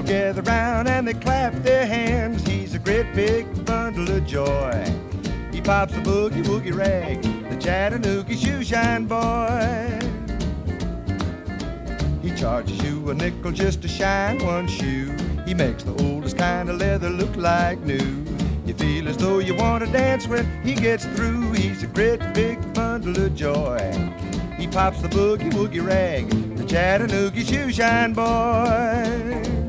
gather round and they clap their hands. He's a great big bundle of joy. He pops the boogie woogie rag, the Chattanooga shoe shine boy. He charges you a nickel just to shine one shoe. He makes the oldest kind of leather look like new. You feel as though you want to dance when he gets through. He's a great big bundle of joy. He pops the boogie woogie rag, the Chattanooga shoe shine boy.